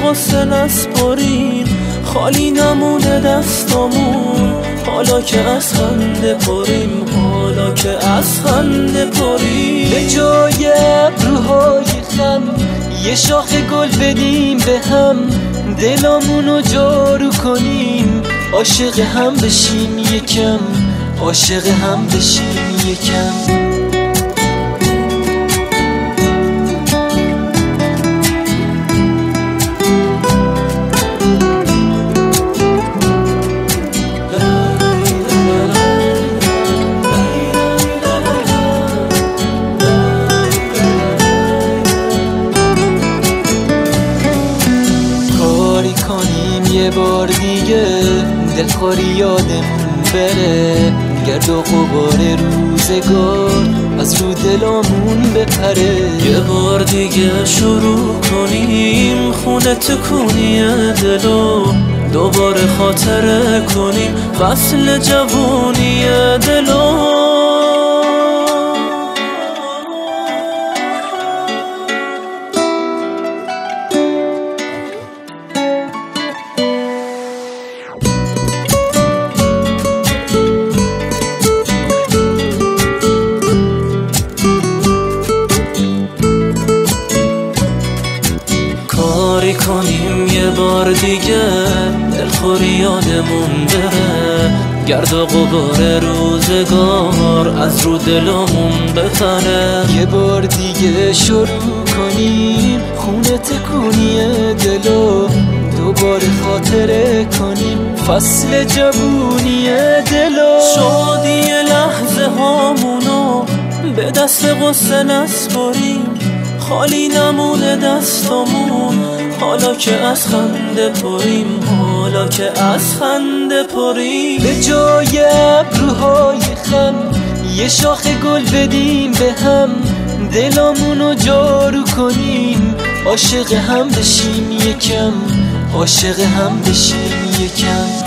غصه نسپاریم، خالی نمونه دستامون، حالا که از خنده پریم، حالا که از خنده پریم. به جای ابروهای خم یه شاخ گل بدیم به هم، دلامونو جارو کنیم، عاشق هم بشیم یکم، عاشق هم بشیم یکم. یه بار دیگه دلخوری یادمون بره، گرد و غبار روزگار از رو دلامون بپره. یه بار دیگه شروع کنیم خونه تکونی دلو، دوباره خاطره کنیم فصل جوونی دلو. کاری کنیم یه بار دیگه دلخوری یادمون بره، گرد و غبار روزگار از رو دلمون بپره. یه بار دیگه شروع کنیم خونه تکونی دلو، دوباره خاطره کنیم فصل جوونی دلو. شادی لحظه هامونو به دست غصه نسپاریم، خالی نمونه دستامون، حالا که از خنده پریم، حالا که از خنده پریم. به جای ابروهای خم یه شاخ گل بدیم به هم، دلامونو جارو کنیم، عاشق هم بشیم یکم، عاشق هم بشیم یکم.